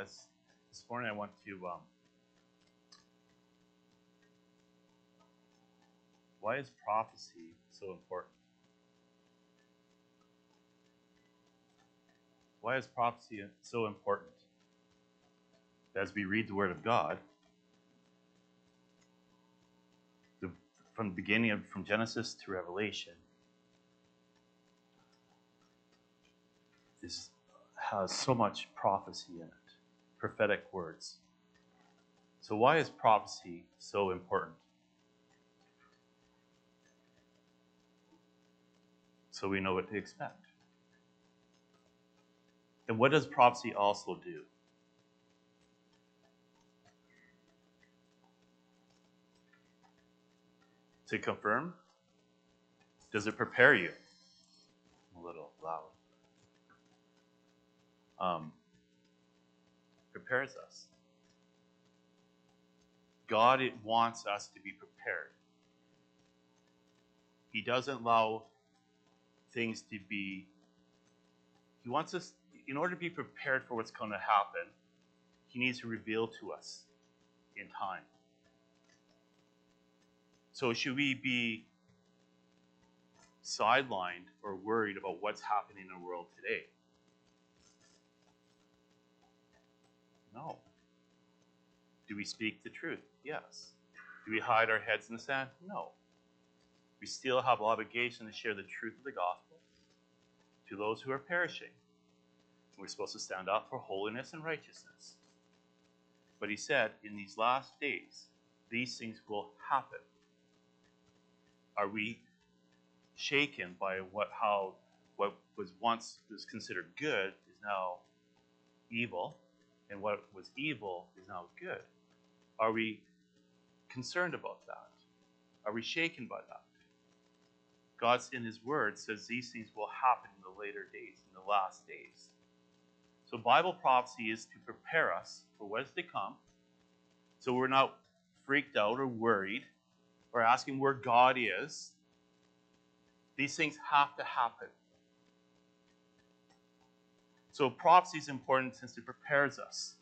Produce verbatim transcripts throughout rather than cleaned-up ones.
as this morning I want to, um, why is prophecy so important? Why is prophecy so important? As we read the Word of God, the, from the beginning of, from Genesis to Revelation, this has so much prophecy in it, prophetic words. So why is prophecy so important? So we know what to expect. And what does prophecy also do? To confirm? Does it prepare you? A little loud. Um, prepares us. God it wants us to be prepared. He doesn't allow things to be, he wants us, in order to be prepared for what's going to happen, he needs to reveal to us in time. So should we be sidelined or worried about what's happening in the world today? No. Do we speak the truth? Yes. Do we hide our heads in the sand? No. We still have obligation to share the truth of the gospel to those who are perishing. We're supposed to stand up for holiness and righteousness. But he said, in these last days, these things will happen. Are we shaken by what how what was once was considered good is now evil, and what was evil is now good? Are we concerned about that? Are we shaken by that? God in his word says these things will happen in the later days, in the last days. So Bible prophecy is to prepare us for what is to come, so we're not freaked out or worried or asking where God is. These things have to happen. So prophecy is important since it prepares us,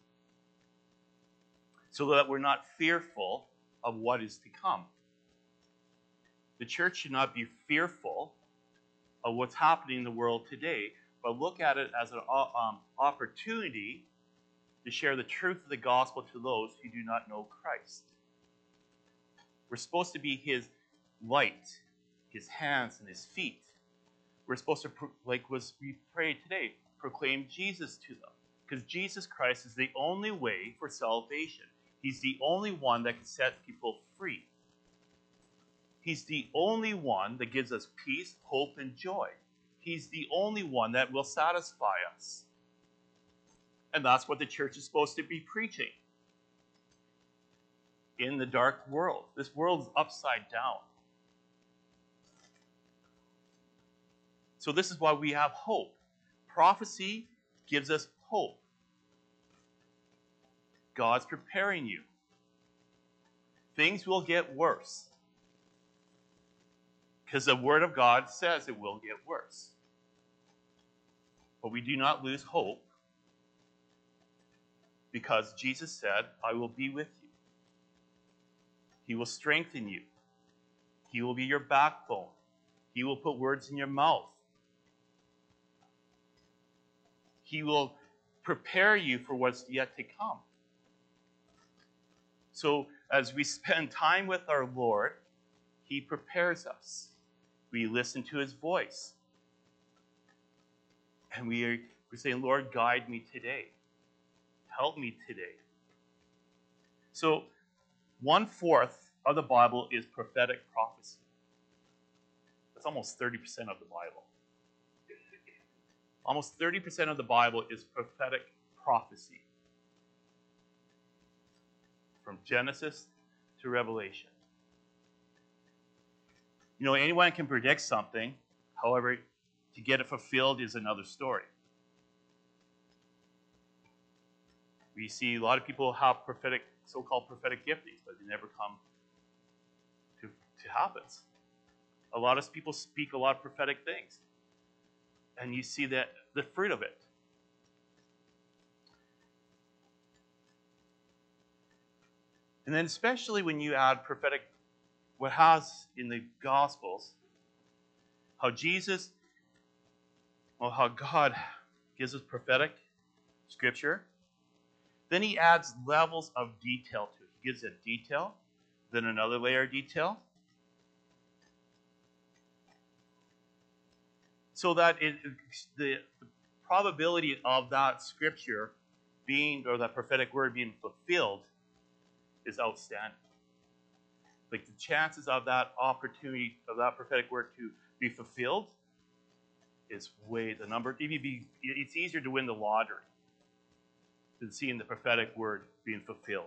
so that we're not fearful of what is to come. The church should not be fearful of what's happening in the world today, but look at it as an um, opportunity to share the truth of the gospel to those who do not know Christ. We're supposed to be his light, his hands and his feet. We're supposed to, like was we prayed today, proclaim Jesus to them. Because Jesus Christ is the only way for salvation. He's the only one that can set people free. He's the only one that gives us peace, hope, and joy. He's the only one that will satisfy us. And that's what the church is supposed to be preaching in the dark world. This world's upside down. So this is why we have hope. Prophecy gives us hope. God's preparing you. Things will get worse, because the Word of God says it will get worse. But we do not lose hope, because Jesus said, I will be with you. He will strengthen you. He will be your backbone. He will put words in your mouth. He will prepare you for what's yet to come. So as we spend time with our Lord, he prepares us. We listen to his voice. And we are we're saying, Lord, guide me today. Help me today. So one-fourth of the Bible is prophetic prophecy. That's almost thirty percent of the Bible. Almost thirty percent of the Bible is prophetic prophecy. From Genesis to Revelation. You know, anyone can predict something. However, to get it fulfilled is another story. We see a lot of people have prophetic, so-called prophetic giftings, but they never come to, to happen. A lot of people speak a lot of prophetic things. And you see that the fruit of it. And then especially when you add prophetic, what has in the Gospels, how Jesus, well, how God gives us prophetic scripture, then he adds levels of detail to it. He gives it detail, then another layer of detail, so that it, the, the probability of that scripture being, or that prophetic word being fulfilled is outstanding. Like the chances of that opportunity, of that prophetic word to be fulfilled is way the number. Even be, it's easier to win the lottery than seeing the prophetic word being fulfilled.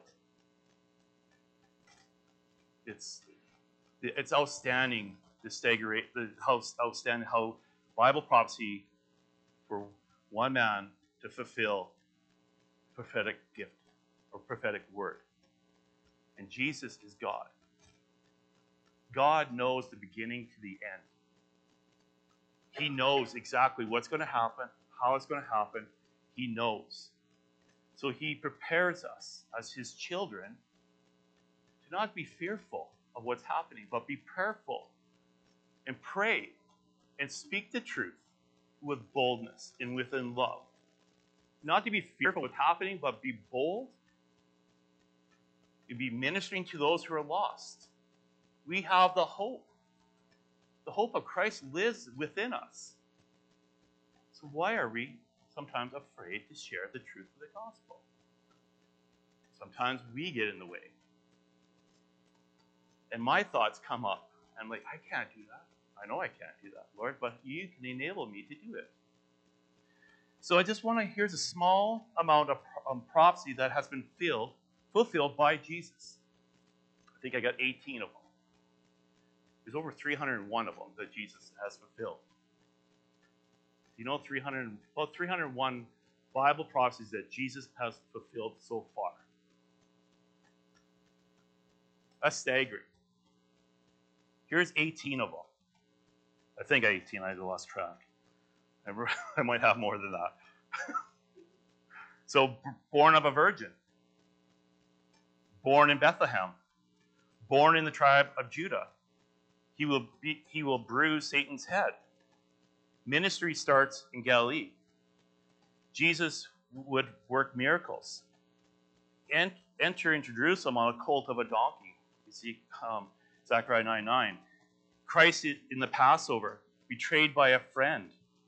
It's it's outstanding the stagger, the how outstanding how Bible prophecy for one man to fulfill prophetic gift or prophetic word. And Jesus is God. God knows the beginning to the end. He knows exactly what's going to happen, how it's going to happen. He knows. So he prepares us as his children to not be fearful of what's happening, but be prayerful and pray and speak the truth with boldness and within love. Not to be fearful of what's happening, but be bold and be ministering to those who are lost. We have the hope. The hope of Christ lives within us. So why are we sometimes afraid to share the truth of the gospel? Sometimes we get in the way. And my thoughts come up. I'm like, I can't do that. I know I can't do that, Lord, but you can enable me to do it. So I just want to, here's a small amount of um, prophecy that has been filled, fulfilled by Jesus. I think I got eighteen of them. There's over three hundred one of them that Jesus has fulfilled. You know, three hundred, about three hundred one Bible prophecies that Jesus has fulfilled so far. That's staggering. Here's eighteen of them. I think eighteen, I lost track. I might have more than that. So, born of a virgin. Born in Bethlehem. Born in the tribe of Judah. He will be, he will bruise Satan's head. Ministry starts in Galilee. Jesus would work miracles. And enter into Jerusalem on a colt of a donkey. You see um, Zechariah nine nine. Christ in the Passover, betrayed by a friend.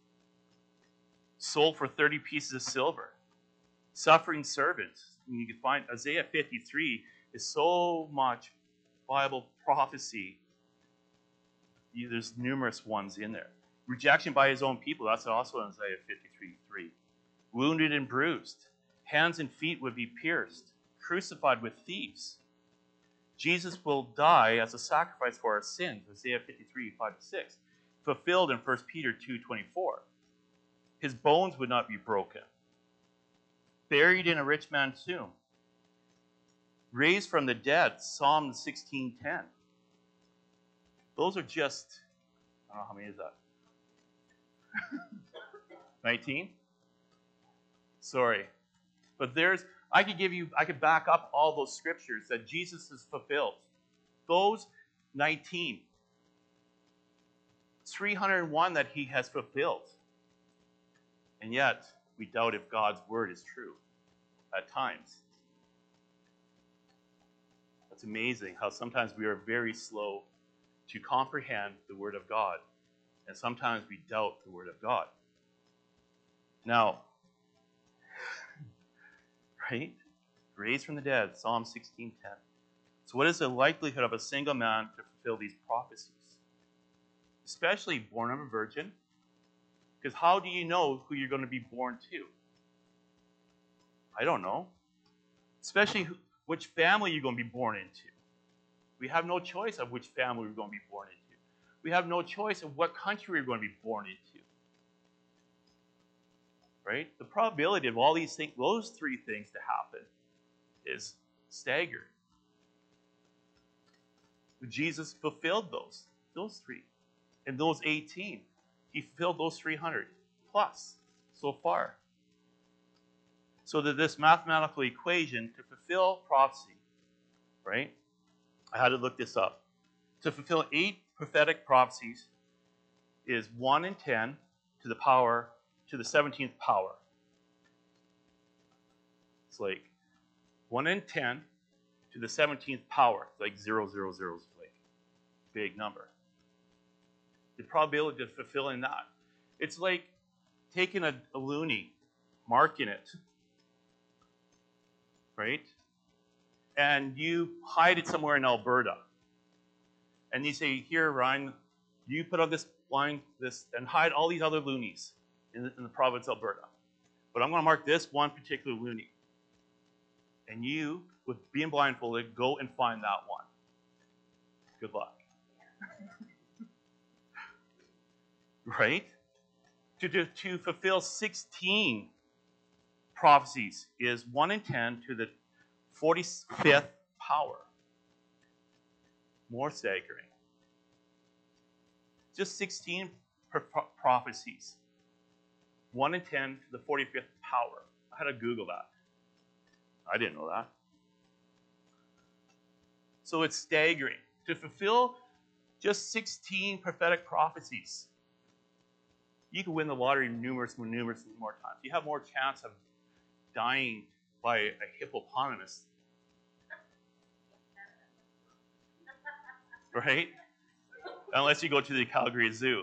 Sold for thirty pieces of silver. Suffering servant. And you can find Isaiah fifty-three is so much Bible prophecy. There's numerous ones in there. Rejection by his own people. That's also in Isaiah fifty-three three. Wounded and bruised. Hands and feet would be pierced. Crucified with thieves. Jesus will die as a sacrifice for our sins. Isaiah fifty-three five to six. Fulfilled in First Peter two twenty-four. His bones would not be broken. Buried in a rich man's tomb. Raised from the dead. Psalm sixteen ten. Those are just, I don't know how many is that? nineteen? Sorry. But there's, I could give you, I could back up all those scriptures that Jesus has fulfilled. Those nineteen. three hundred one that he has fulfilled. And yet, we doubt if God's word is true at times. It's amazing how sometimes we are very slow to comprehend the word of God. And sometimes we doubt the word of God. Now, right? Raised from the dead, Psalm sixteen ten. So what is the likelihood of a single man to fulfill these prophecies? Especially born of a virgin. Because how do you know who you're going to be born to? I don't know. Especially who, which family you're going to be born into. We have no choice of which family we're going to be born into. We have no choice of what country we're going to be born into. Right? The probability of all these things, those three things to happen is staggered. Jesus fulfilled those, those three. And those eighteen, he fulfilled those three hundred plus so far. So that this mathematical equation to fulfill prophecy right? I had to look this up. To fulfill eight prophetic prophecies is one in ten to the power, to the seventeenth power. It's like one in ten to the seventeenth power. It's like zero, zero, zero is like a big number. The probability of fulfilling that. It's like taking a, a loonie, marking it, right? And you hide it somewhere in Alberta. And you say, here, Ryan, you put on this line, this, and hide all these other loonies in the, in the province of Alberta. But I'm going to mark this one particular loonie. And you, with being blindfolded, go and find that one. Good luck. Right? To, to, to fulfill sixteen prophecies is one in ten to the forty-fifth power. More staggering. Just sixteen pro- prophecies. one in ten to the forty-fifth power. I had to Google that. I didn't know that. So it's staggering. To fulfill just sixteen prophetic prophecies, you can win the lottery numerous, numerous more times. You have more chance of dying by a hippopotamus. Right? Unless you go to the Calgary Zoo.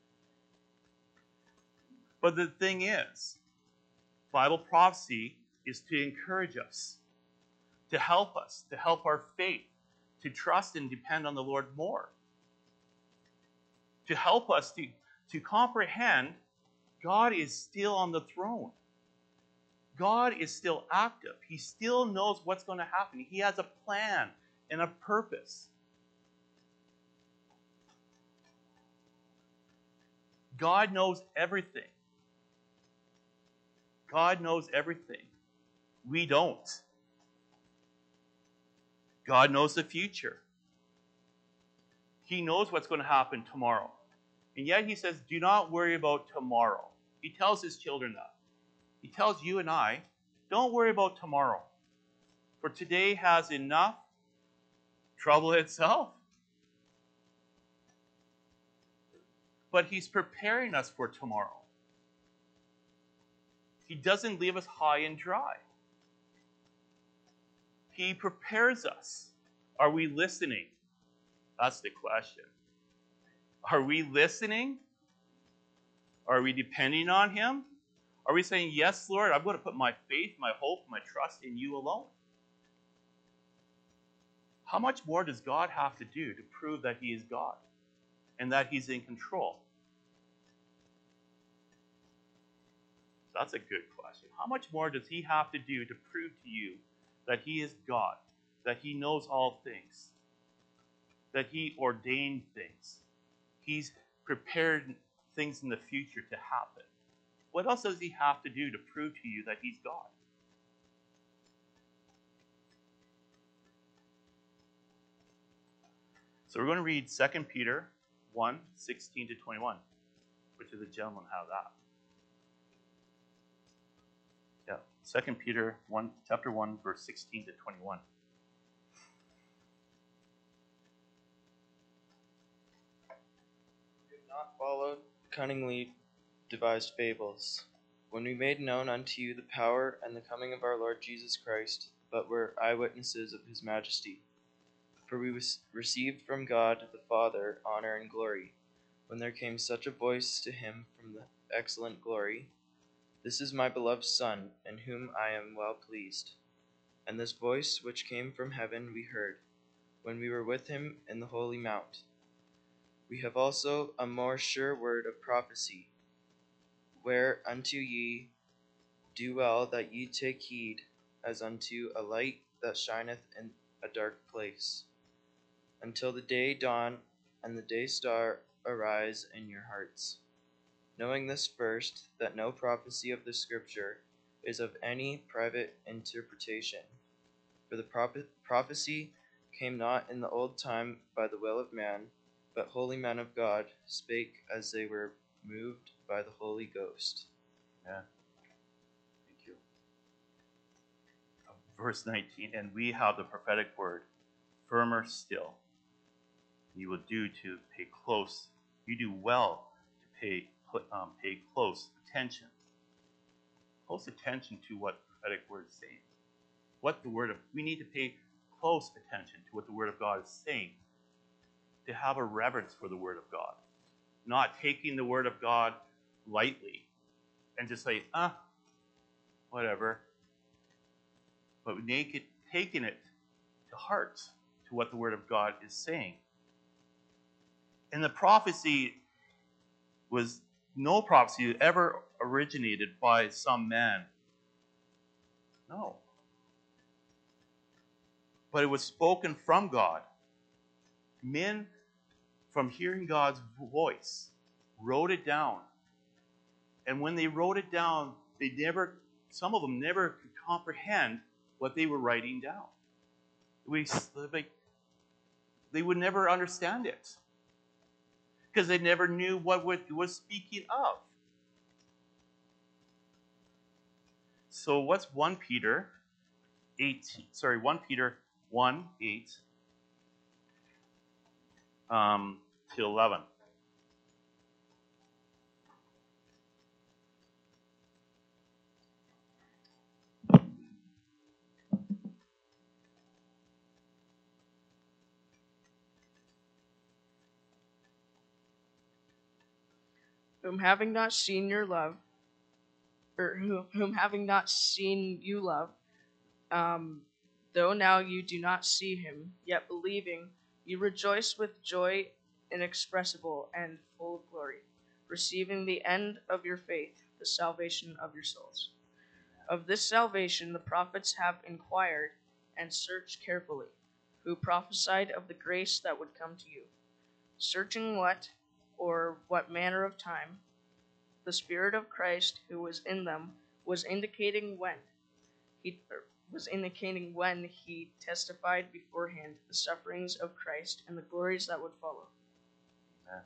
But the thing is, Bible prophecy is to encourage us, to help us, to help our faith, to trust and depend on the Lord more, to help us to, to comprehend God is still on the throne. God is still active. He still knows what's going to happen. He has a plan and a purpose. God knows everything. God knows everything. We don't. God knows the future. He knows what's going to happen tomorrow. And yet he says, do not worry about tomorrow. He tells his children that. He tells you and I, don't worry about tomorrow. For today has enough trouble itself. But he's preparing us for tomorrow. He doesn't leave us high and dry. He prepares us. Are we listening? That's the question. Are we listening? Are we depending on him? Are we saying, yes, Lord, I'm going to put my faith, my hope, my trust in you alone? How much more does God have to do to prove that he is God and that he's in control? That's a good question. How much more does he have to do to prove to you that he is God, that he knows all things, that he ordained things, he's prepared things in the future to happen? What else does he have to do to prove to you that he's God? So we're going to read Second Peter one, sixteen to twenty-one. Which of the gentlemen have that? Yeah, Second Peter one, chapter one, verse sixteen to twenty-one. We have not followed cunningly devised fables, when we made known unto you the power and the coming of our Lord Jesus Christ, but were eyewitnesses of his majesty. For we received from God the Father honor and glory, when there came such a voice to him from the excellent glory, This is my beloved Son, in whom I am well pleased. And this voice which came from heaven we heard, when we were with him in the holy mount. We have also a more sure word of prophecy, whereunto ye do well that ye take heed, as unto a light that shineth in a dark place, until the day dawn and the day star arise in your hearts. Knowing this first, that no prophecy of the Scripture is of any private interpretation. For the prophet, prophecy came not in the old time by the will of man, but holy men of God spake as they were moved by the Holy Ghost. Yeah. Thank you. Verse nineteen, and we have the prophetic word firmer still. You will do to pay close. You do well to pay um, pay close attention. Close attention to what the prophetic word is saying. What the word of we need to pay close attention to what the word of God is saying. To have a reverence for the word of God, not taking the word of God lightly and just say, ah, whatever. But make it, taking it to heart to what the word of God is saying. And the prophecy was no prophecy ever originated by some man. No. But it was spoken from God. Men, from hearing God's voice, wrote it down. And when they wrote it down, they never, some of them never could comprehend what they were writing down. We, like, they would never understand it. Because they never knew what it was speaking of. So what's First Peter eight, sorry, First Peter one, eight um, to eleven. Whom having not seen your love, or whom, whom having not seen you love, um, though now you do not see him, yet believing, you rejoice with joy inexpressible and full of glory, receiving the end of your faith, the salvation of your souls. Of this salvation the prophets have inquired and searched carefully, who prophesied of the grace that would come to you, searching what or what manner of time the Spirit of Christ who was in them was indicating when he was indicating when he testified beforehand the sufferings of Christ and the glories that would follow. Amen.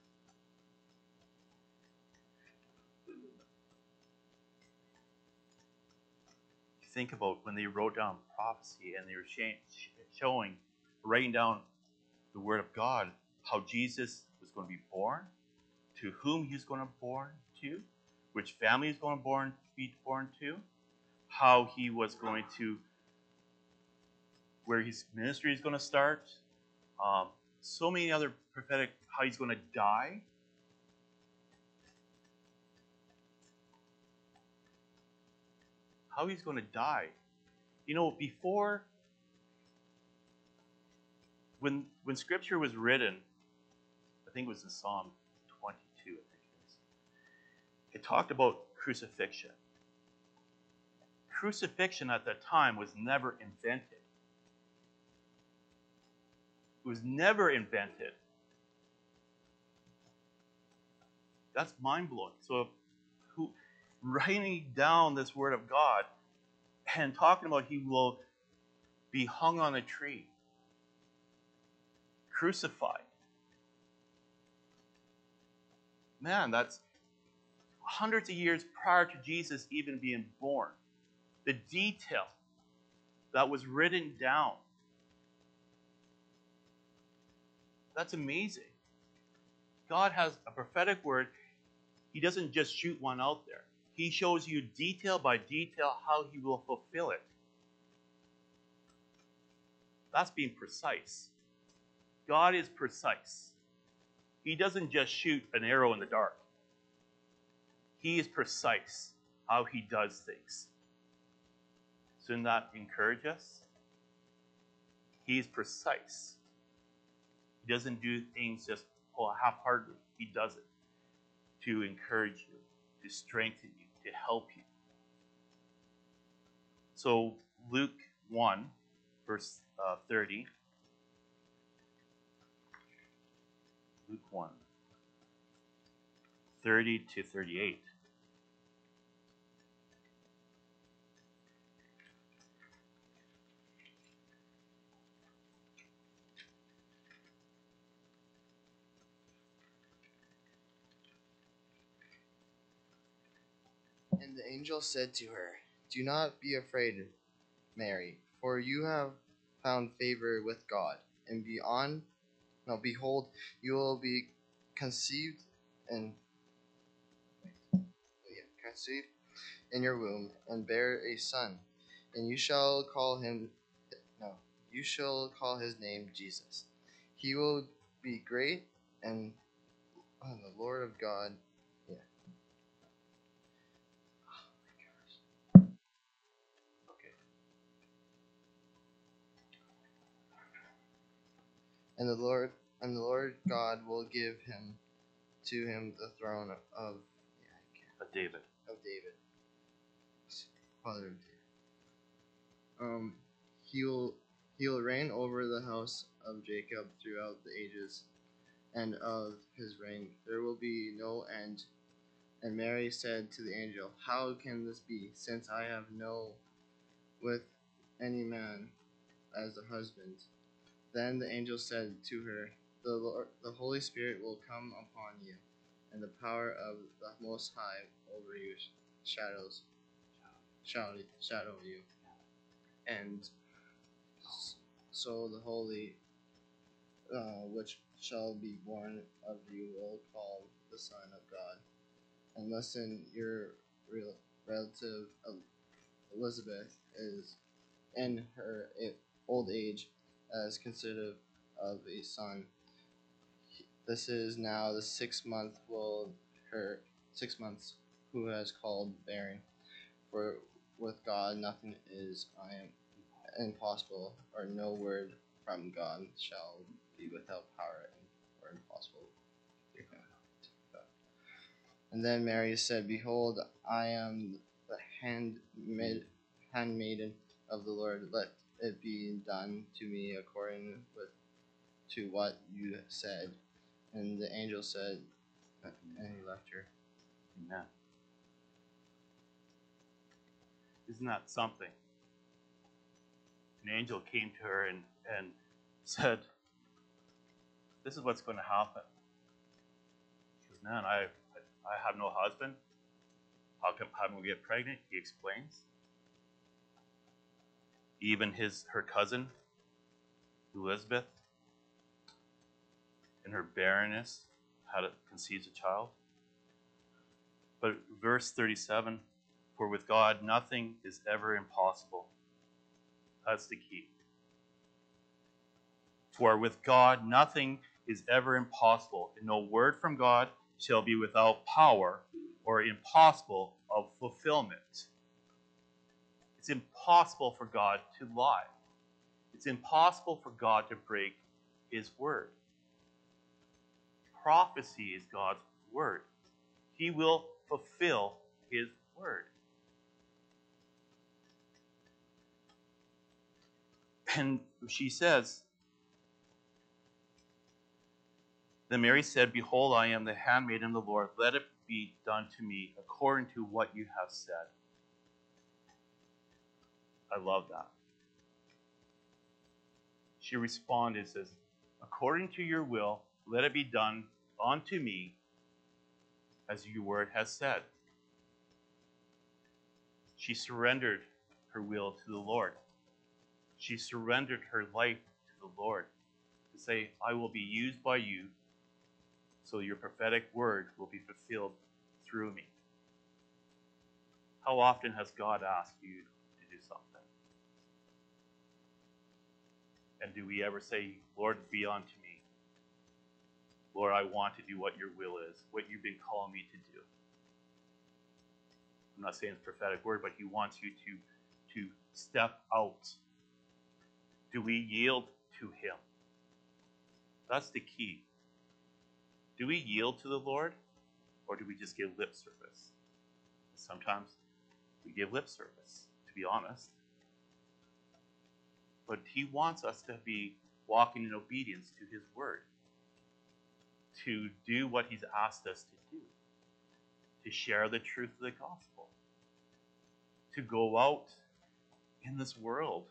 Think about when they wrote down prophecy and they were showing, writing down the word of God, how Jesus was going to be born, to whom he was going to be born to, which family he was going to born, be born to, how he was going to, where his ministry is going to start, um, so many other prophetic, how he's going to die. How he's going to die. You know, before, when when Scripture was written, I think it was in Psalm twenty-two, I think it is, it talked about crucifixion. Crucifixion at that time was never invented. It was never invented. That's mind-blowing. So, who, writing down this word of God and talking about he will be hung on a tree, crucified. Man, that's hundreds of years prior to Jesus even being born. The detail that was written down. That's amazing. God has a prophetic word. He doesn't just shoot one out there. He shows you detail by detail how he will fulfill it. That's being precise. God is precise. He doesn't just shoot an arrow in the dark. He is precise how he does things. Shouldn't that encourage us? He is precise. He doesn't do things just half-heartedly. He does it to encourage you, to strengthen you, to help you. So Luke one, verse uh, thirty. Luke one, thirty to thirty-eight. And the angel said to her, "Do not be afraid, Mary, for you have found favor with God. And beyond, no, behold, you will be conceived and yeah, conceived in your womb and bear a son, and you shall call him no, you shall call his name Jesus. He will be great and oh, the Lord of God. Yeah. Okay. And the Lord and the Lord God will give him to him the throne of yeah, I can't, But David. of David, father of David. Um, he will he will reign over the house of Jacob throughout the ages, and of his reign there will be no end. And Mary said to the angel, "How can this be, since I have no with any man as a husband?" Then the angel said to her, "The Lord, the Holy Spirit will come upon you, and the power of the Most High over you shadows shall shadow you, and so the Holy, uh, which shall be born of you, will call the Son of God. And listen, your real relative Elizabeth is in her old age, as considered of a son. This is now the sixth month will her six months who has called barren. For with God nothing is I am impossible, or no word from God shall be without power or impossible. And then Mary said, "Behold, I am the handmaid, handmaiden of the Lord. Let it be done to me according with to what you said." And the angel said, and he left her. Amen. Isn't that something? An angel came to her and, and said, "This is what's going to happen." She goes, "Man, I, I have no husband. How come how can we get pregnant?" He explains. Even his her cousin, Elizabeth, in her barrenness, had a, conceives a child. But verse thirty-seven, "For with God nothing is ever impossible." That's the key. For with God nothing is ever impossible, and no word from God shall be without power or impossible of fulfillment. It's impossible for God to lie. It's impossible for God to break his word. Prophecy is God's word. He will fulfill his word. And she says, then Mary said, "Behold, I am the handmaiden of the Lord. Let it be done to me according to what you have said." I love that. She responded, says, "According to your will, let it be done unto me as your word has said." She surrendered her will to the Lord. She surrendered her life to the Lord to say, "I will be used by you so your prophetic word will be fulfilled through me." How often has God asked you to do something? And do we ever say, "Lord, be unto me. Lord, I want to do what your will is, what you've been calling me to do"? I'm not saying it's prophetic word, but he wants you to, to step out. Do we yield to him? That's the key. Do we yield to the Lord, or do we just give lip service? Sometimes we give lip service, to be honest. But he wants us to be walking in obedience to his word, to do what he's asked us to do, to share the truth of the gospel, to go out in this world,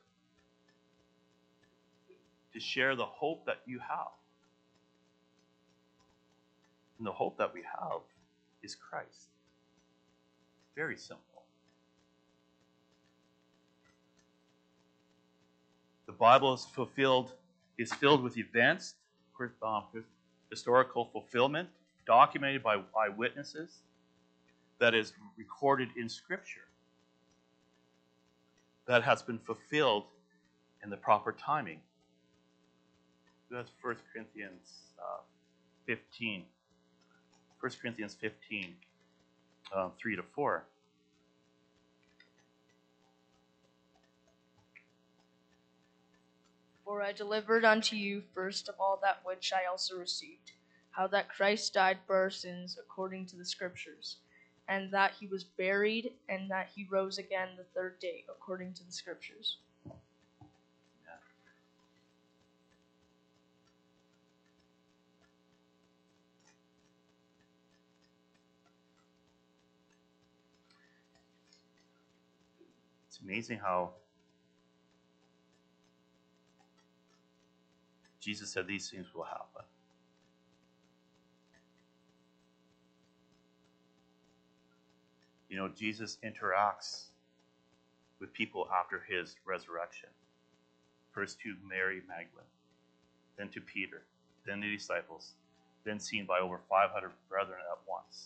to share the hope that you have. And the hope that we have is Christ. Very simple. The Bible is fulfilled, is filled with events, um, historical fulfillment, documented by eyewitnesses, that is recorded in Scripture, that has been fulfilled in the proper timing. That's First Corinthians uh, fifteen. First Corinthians fifteen, uh, three to four. For I delivered unto you first of all that which I also received, how that Christ died for our sins according to the Scriptures, and that he was buried, and that he rose again the third day according to the Scriptures. It's amazing how Jesus said these things will happen. You know, Jesus interacts with people after his resurrection. First to Mary Magdalene, then to Peter, then the disciples, then seen by over five hundred brethren at once.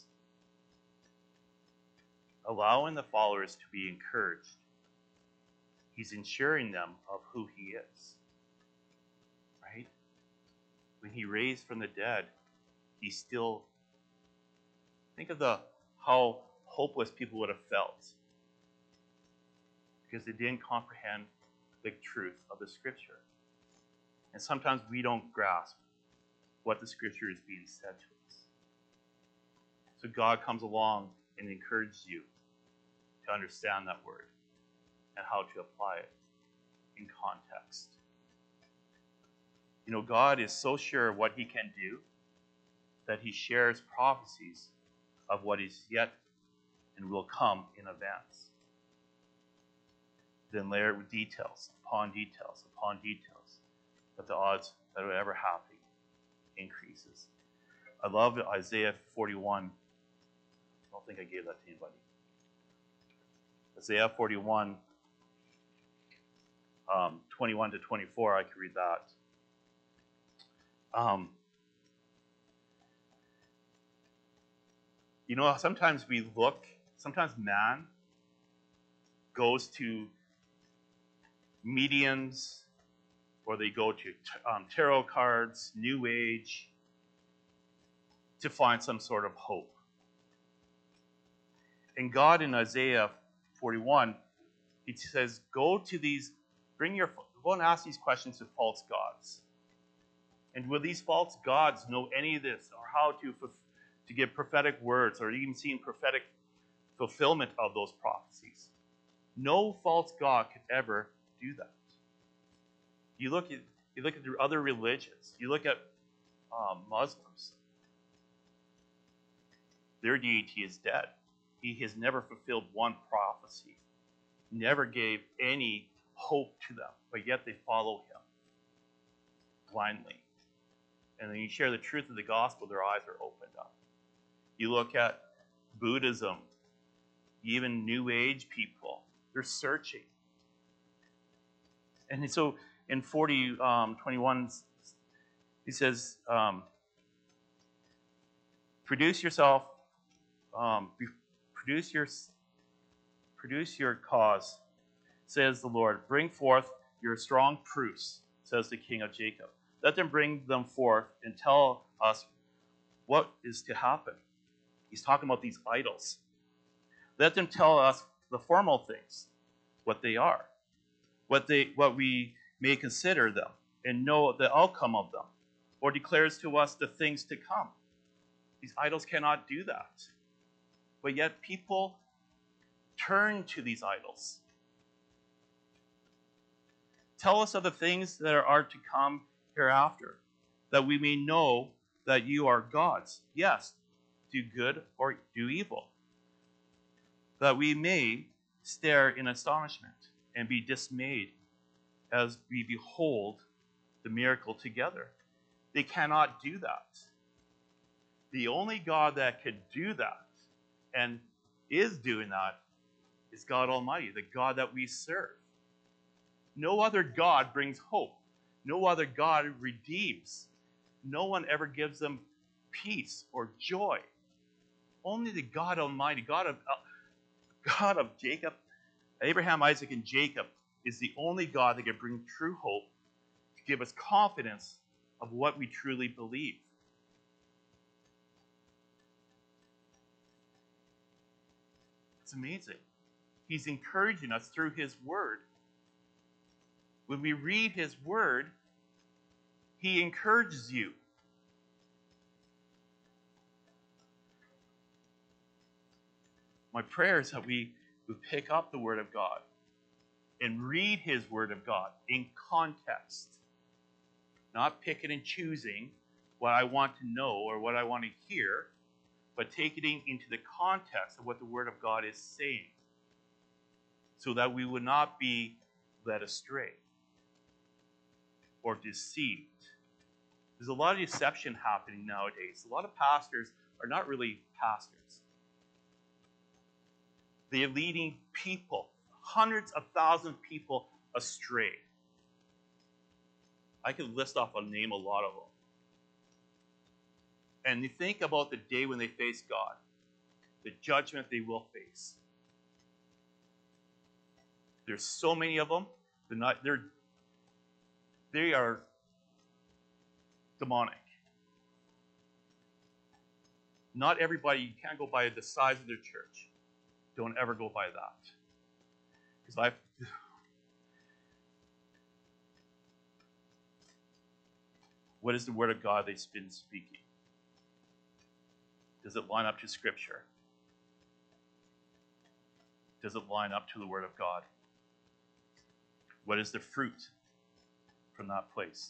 Allowing the followers to be encouraged, he's ensuring them of who he is. Right? When he raised from the dead, he still, think of the how hopeless people would have felt because they didn't comprehend the truth of the Scripture. And sometimes we don't grasp what the Scripture is being said to us. So God comes along and encourages you to understand that word and how to apply it in context. You know, God is so sure of what he can do that he shares prophecies of what is yet and will come in advance. Then layer with details upon details upon details, that the odds that it would ever happen increases. I love Isaiah forty-one. I don't think I gave that to anybody. Isaiah forty-one, um, twenty-one to twenty-four, I could read that. Um, you know, sometimes we look, sometimes man goes to mediums, or they go to um, tarot cards, New Age, to find some sort of hope. And God in Isaiah forty-one, he says, go to these, bring your, go and ask these questions to false gods. And will these false gods know any of this, or how to, to give prophetic words, or even seeing prophetic fulfillment of those prophecies? No false god could ever do that. You look at you look at the other religions. You look at um, Muslims. Their deity is dead. He has never fulfilled one prophecy. Never gave any hope to them, but yet they follow him blindly. And then you share the truth of the gospel, their eyes are opened up. You look at Buddhism, even New Age people, they're searching. And so in forty, um, twenty-one, he says, um, produce yourself, um, produce your, produce your cause, says the Lord. Bring forth your strong proofs, says the King of Jacob. Let them bring them forth and tell us what is to happen. He's talking about these idols. Let them tell us the formal things, what they are, what they, what we may consider them, and know the outcome of them, or declares to us the things to come. These idols cannot do that. But yet people turn to these idols. Tell us of the things that are to come hereafter, that we may know that you are gods. Yes, do good or do evil, that we may stare in astonishment and be dismayed as we behold the miracle together. They cannot do that. The only God that could do that and is doing that is God Almighty, the God that we serve. No other God brings hope. No other God redeems. No one ever gives them peace or joy. Only the God Almighty, God of, God of Jacob, Abraham, Isaac, and Jacob, is the only God that can bring true hope to give us confidence of what we truly believe. It's amazing. He's encouraging us through his word. When we read his word, he encourages you. My prayer is that we would pick up the word of God and read his word of God in context. Not picking and choosing what I want to know or what I want to hear, but taking it into the context of what the word of God is saying, so that we would not be led astray or deceived. There's a lot of deception happening nowadays. A lot of pastors are not really pastors. They are leading people, hundreds of thousands of people, astray. I could list off and name a lot of them. And you think about the day when they face God, the judgment they will face. There's so many of them. They're not. They're. They are demonic. Not everybody. You can't go by the size of their church. Don't ever go by that. Because I've. What is the word of God they've been speaking? Does it line up to Scripture? Does it line up to the word of God? What is the fruit from that place?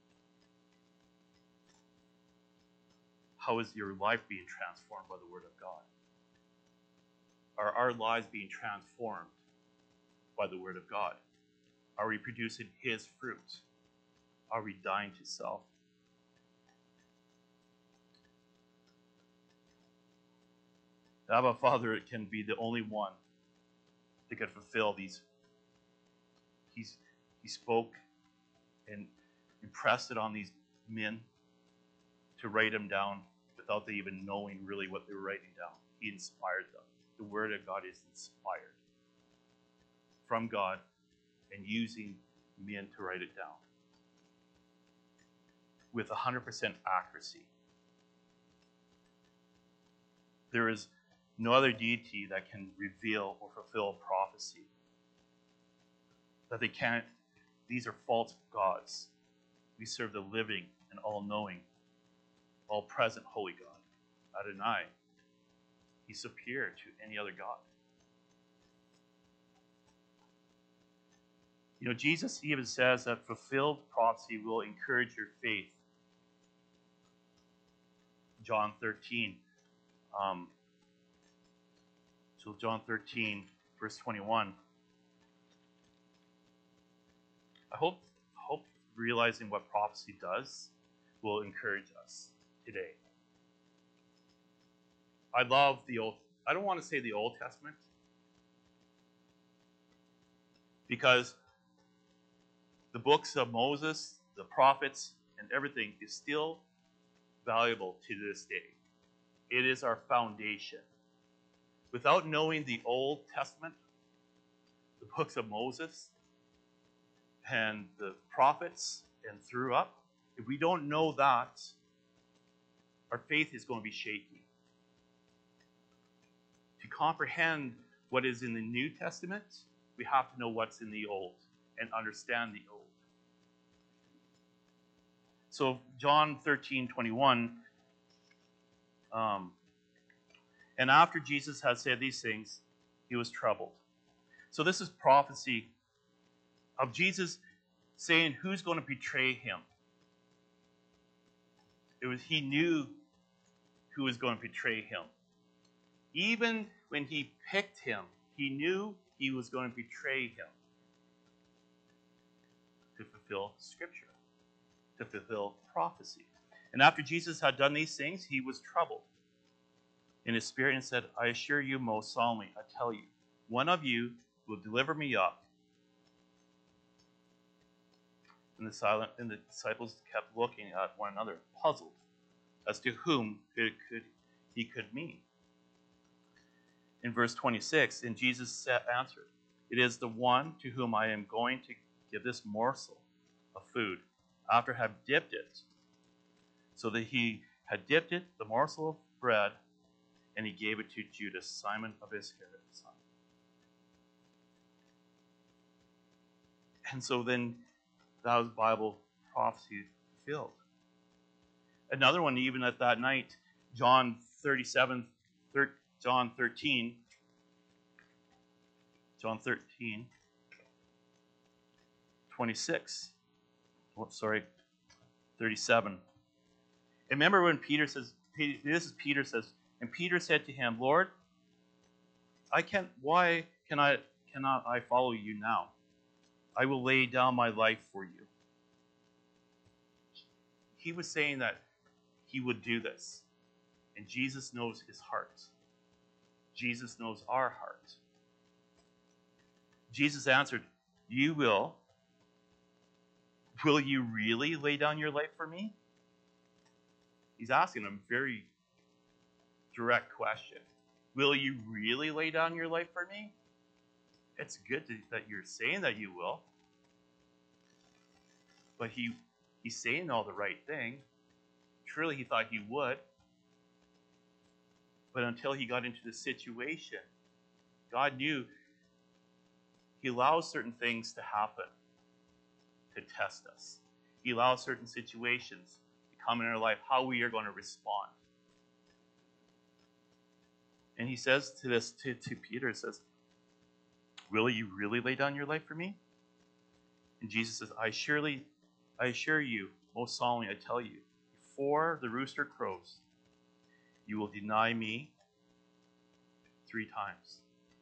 How is your life being transformed by the word of God? Are our lives being transformed by the word of God? Are we producing his fruit? Are we dying to self? The Abba Father can be the only one that can fulfill these. He's, he spoke and impressed it on these men to write them down without they even knowing really what they were writing down. He inspired them. The word of God is inspired from God and using men to write it down with one hundred percent accuracy. There is no other deity that can reveal or fulfill prophecy. That they can't, these are false gods. We serve the living and all-knowing, all-present holy God, Adonai. He's superior to any other God. You know, Jesus even says that fulfilled prophecy will encourage your faith. John thirteen. Um, so John thirteen, verse twenty-one. I hope, hope realizing what prophecy does will encourage us today. I love the Old, I don't want to say the Old Testament, because the books of Moses, the prophets, and everything is still valuable to this day. It is our foundation. Without knowing the Old Testament, the books of Moses, and the prophets, and through up, if we don't know that, our faith is going to be shaky. To comprehend what is in the New Testament, we have to know what's in the Old and understand the Old. So John thirteen twenty-one, um, and after Jesus had said these things, he was troubled. So this is prophecy of Jesus saying who's going to betray him. It was, he knew who was going to betray him. Even when he picked him, he knew he was going to betray him to fulfill Scripture, to fulfill prophecy. And after Jesus had done these things, he was troubled in his spirit and said, I assure you most solemnly, I tell you, one of you will deliver me up. And the silent and the disciples kept looking at one another, puzzled as to whom it could he could mean. In verse twenty-six, and Jesus answered, "It is the one to whom I am going to give this morsel of food, after have dipped it." So that he had dipped it, the morsel of bread, and he gave it to Judas, Simon of Iscariot's son. And so then that was Bible prophecy fulfilled. Another one, even at that night, John thirty-seven, thir- John thirteen, John thirteen, twenty-six. Oh, sorry, thirty-seven. And remember when Peter says, this is Peter says, and Peter said to him, "Lord, I can't. Why can I cannot I follow you now? I will lay down my life for you." He was saying that he would do this. And Jesus knows his heart. Jesus knows our heart. Jesus answered, "You will. Will you really lay down your life for me?" He's asking him a very direct question. Will you really lay down your life for me? It's good to, that you're saying that you will. But he he's saying all the right thing. Truly, he thought he would. But until he got into the situation, God knew he allows certain things to happen to test us. He allows certain situations to come in our life, how we are going to respond. And he says to this to, to Peter, he says, "Will you really lay down your life for me?" And Jesus says, I surely, I assure you, most solemnly, I tell you, before the rooster crows, you will deny me three times.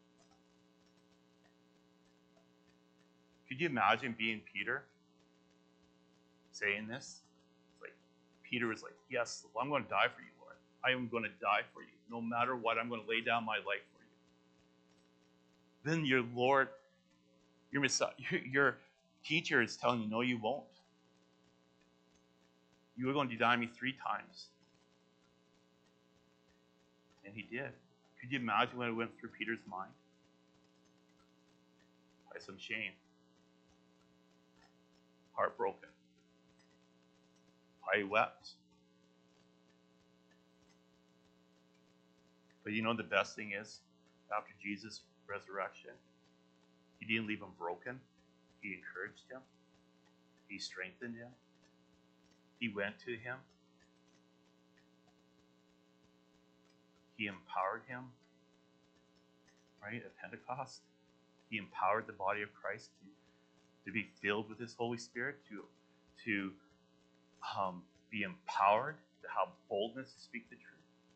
Could you imagine being Peter saying this? It's like Peter was like, "Yes, I'm going to die for you, Lord. I am going to die for you. No matter what, I'm going to lay down my life for you." Then your Lord, your Messiah, your teacher is telling you, "No, you won't. You are going to deny me three times." And he did. Could you imagine what it went through Peter's mind? By some shame. Heartbroken. I wept. But you know the best thing is, after Jesus' resurrection, he didn't leave him broken. He encouraged him. He strengthened him. He went to him. He empowered him. Right, at Pentecost, he empowered the body of Christ to, to be filled with his Holy Spirit, to, to um, be empowered, to have boldness to speak the truth.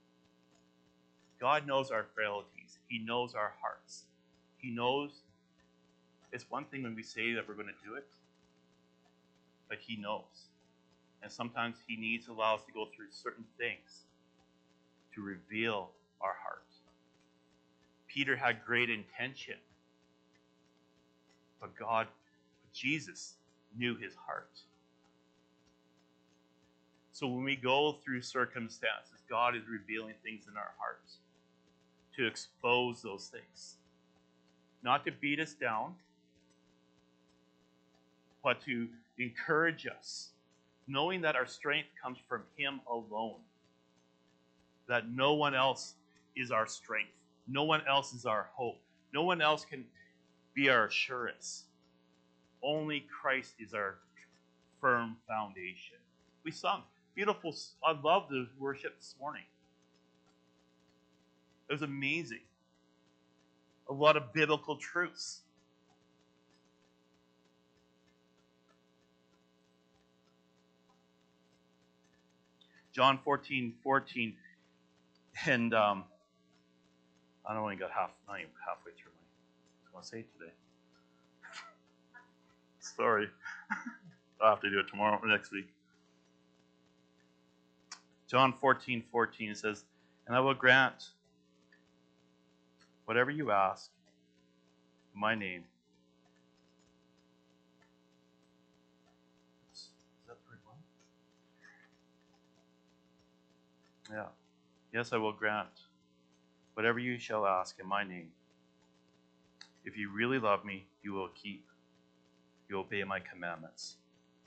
God knows our frailties. He knows our hearts. He knows it's one thing when we say that we're going to do it, but he knows. And sometimes he needs to allow us to go through certain things to reveal our heart. Peter had great intention, but God, Jesus, knew his heart. So when we go through circumstances, God is revealing things in our hearts to expose those things. Not to beat us down, but to encourage us, knowing that our strength comes from him alone. That no one else is our strength. No one else is our hope. No one else can be our assurance. Only Christ is our firm foundation. We sung beautiful. I love the worship this morning. It was amazing. A lot of biblical truths. John fourteen fourteen, and um, I only got half, not even halfway through my, I was going to say today. Sorry. I'll have to do it tomorrow or next week. John fourteen fourteen says, "And I will grant whatever you ask in my name, Yeah. Yes, I will grant whatever you shall ask in my name. If you really love me, you will keep, you obey my commandments.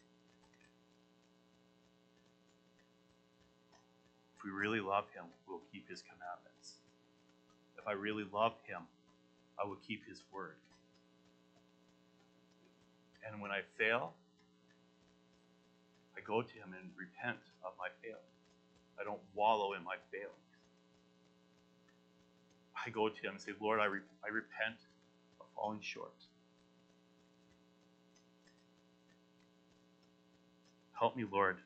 If we really love him, we'll keep his commandments. If I really love him, I will keep his word. And when I fail, I go to him and repent of my failings. I don't wallow in my failings. I go to him and say, Lord, I, re- I repent of falling short. Help me, Lord.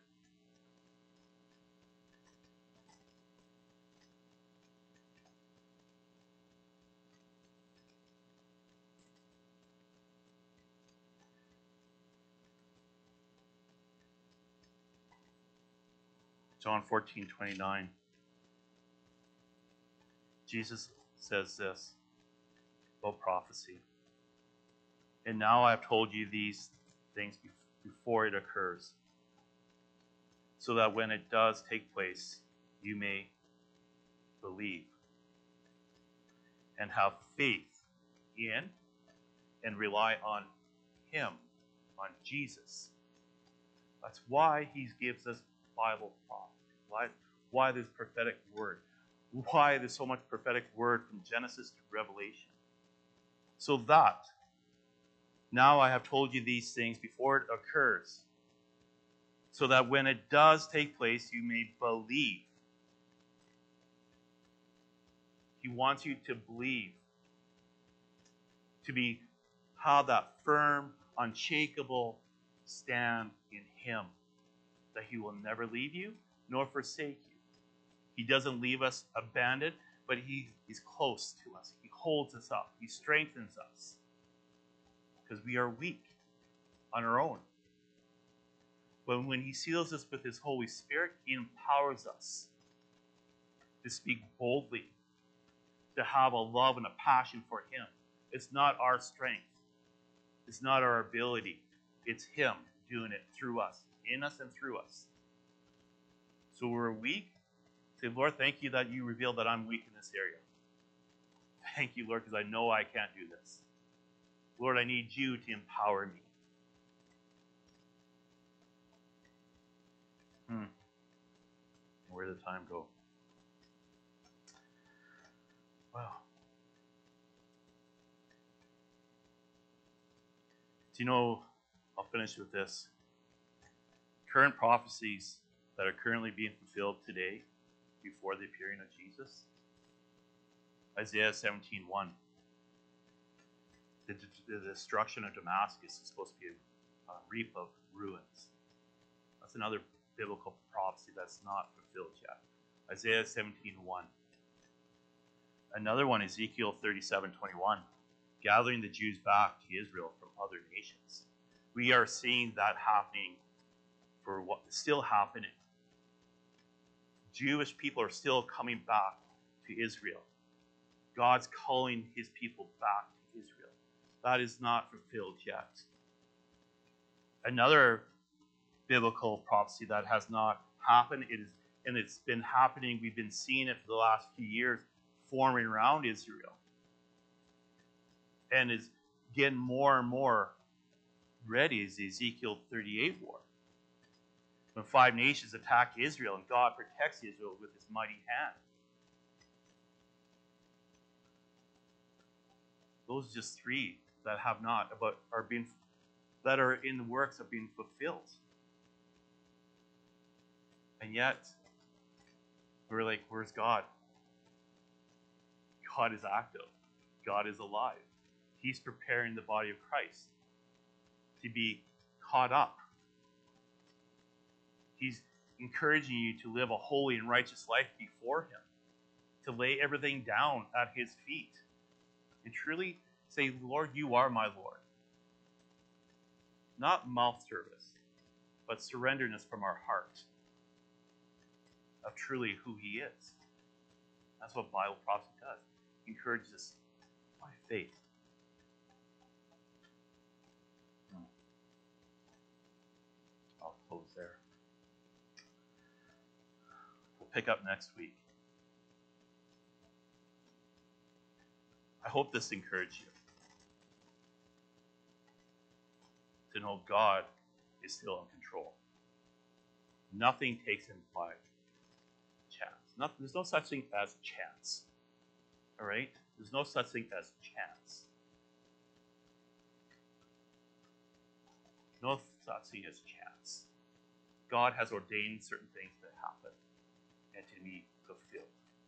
John fourteen twenty-nine. Jesus says this about prophecy. And now I have told you these things before it occurs, so that when it does take place, you may believe and have faith in and rely on him, on Jesus. That's why he gives us Bible prophecy. Why, why this prophetic word. Why there's so much prophetic word from Genesis to Revelation. So that, now I have told you these things before it occurs, so that when it does take place, you may believe. He wants you to believe, to be have that firm, unshakable stand in him, that he will never leave you nor forsake you. He doesn't leave us abandoned, but he is close to us. He holds us up. He strengthens us because we are weak on our own. But when he seals us with his Holy Spirit, he empowers us to speak boldly, to have a love and a passion for him. It's not our strength. It's not our ability. It's him doing it through us, in us and through us. So we're weak. Say, Lord, thank you that you revealed that I'm weak in this area. Thank you, Lord, because I know I can't do this. Lord, I need you to empower me. Hmm. Where did the time go? Wow. Do you know, I'll finish with this. Current prophecies that are currently being fulfilled today before the appearing of Jesus. Isaiah seventeen one. The, the destruction of Damascus is supposed to be a, a reap of ruins. That's another biblical prophecy that's not fulfilled yet. Isaiah seventeen one. Another one, Ezekiel thirty-seven twenty-one. Gathering the Jews back to Israel from other nations. We are seeing that happening for what is still happening. Jewish people are still coming back to Israel. God's calling his people back to Israel. That is not fulfilled yet. Another biblical prophecy that has not happened, it is, and it's been happening, we've been seeing it for the last few years, forming around Israel. And is getting more and more ready is the Ezekiel thirty-eight war. When five nations attack Israel and God protects Israel with his mighty hand. Those are just three that have not, but are being, that are in the works of being fulfilled. And yet, we're like, where's God? God is active. God is alive. He's preparing the body of Christ to be caught up. He's encouraging you to live a holy and righteous life before him, to lay everything down at his feet, and truly say, Lord, you are my Lord. Not mouth service, but surrenderness from our heart of truly who he is. That's what Bible prophecy does. It encourages us by faith. I'll close there. pick up next week. I hope this encouraged you to know God is still in control. Nothing takes him by chance. Not, there's no such thing as chance. All right? There's no such thing as chance. No such thing as chance. God has ordained certain things to happen and to be fulfilled.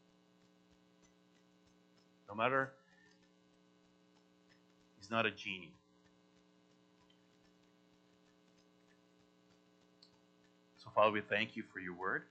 No matter, he's not a genie. So, Father, we thank you for your word.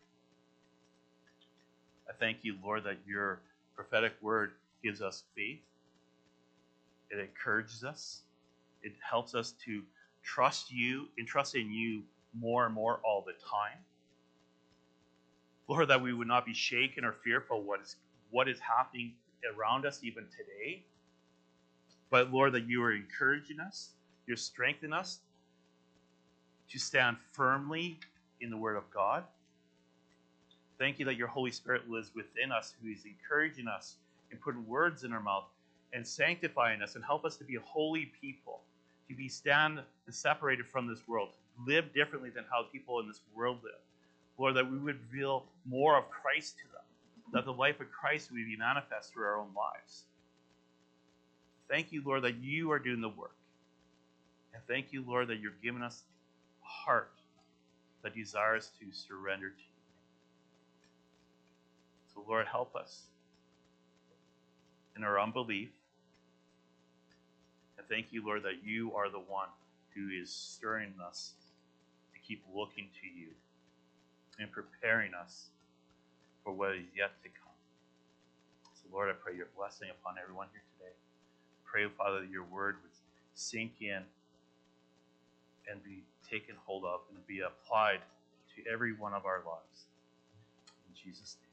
I thank you, Lord, that your prophetic word gives us faith. It encourages us. It helps us to trust you and trust in you more and more all the time. Lord, that we would not be shaken or fearful what is what is happening around us even today. But Lord, that you are encouraging us, you're strengthening us to stand firmly in the Word of God. Thank you that your Holy Spirit lives within us, who is encouraging us and putting words in our mouth and sanctifying us and help us to be a holy people, to be stand and separated from this world, to live differently than how people in this world live. Lord, that we would reveal more of Christ to them, that the life of Christ would be manifest through our own lives. Thank you, Lord, that you are doing the work. And thank you, Lord, that you're giving us a heart that desires to surrender to you. So, Lord, help us in our unbelief. And thank you, Lord, that you are the one who is stirring us to keep looking to you and preparing us for what is yet to come. So, Lord, I pray your blessing upon everyone here today. Pray, Father, that your word would sink in and be taken hold of and be applied to every one of our lives. In Jesus' name.